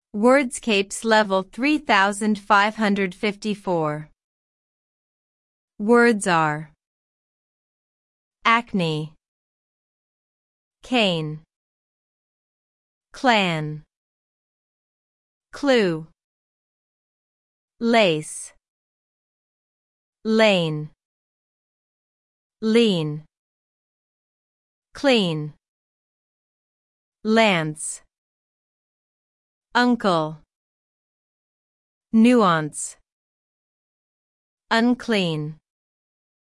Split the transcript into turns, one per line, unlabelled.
Wordscapes level 3554. Words are acne, cane, clan, clue, lace, lane, lean, clean, lance, uncle, nuance, unclean.